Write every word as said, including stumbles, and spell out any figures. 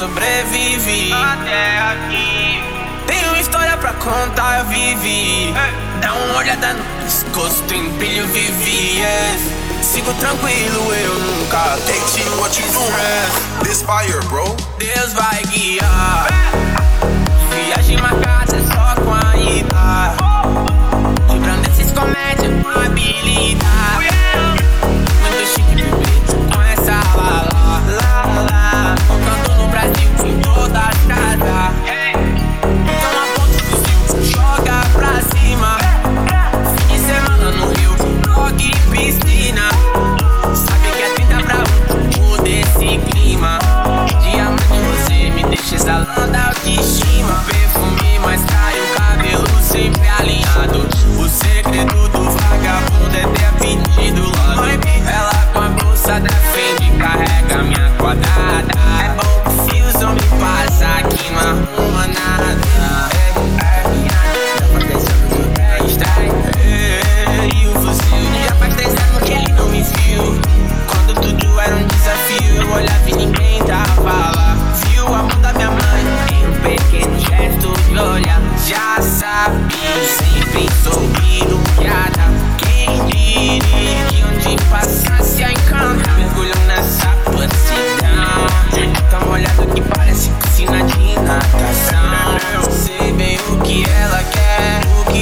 sobrevivi até aqui. Tenho história pra contar, eu vivi. Dá uma olhada no pescoço, tem brilho, vivi, yes. Sigo tranquilo, eu nunca tô eighteen, what you doing? This fire, bro. Deus vai guiar. Viagem marcada só com a ida. Livrando esses comédia com habilidade. Muito chique, bebê, com essa lá, lá, lá, lá. Tocando no Brasil, em todas as casas. Toma ponto do Sil, joga pra cima. Fim de semana no Rio, blog e piscina. Sabe que é trinta pra um, muda esse clima. Diamante você me deixa exalando a autoestima. Perfume, mas cai o cabelo sempre alinhado. O segredo do vagabundo é ter pedido lado. Ela com a bolsa da frente carrega minha quadrada. É bom que se os homens passam aqui não arruma nada. É, é, já faz dez anos que eu tenho strike. E o fuzil já faz dez anos que ele não me viu. Quando tudo era um desafio, eu olhava e ninguém tava lá. Viu a mão da minha mãe em um pequeno gesto de olhar. Já sabia, sempre soube no que ia dar. Quem diria que onde passasse a encantar. Mergulham nessa posição. É tão molhado que parece piscina de natação. Eu sei bem o que ela quer, o que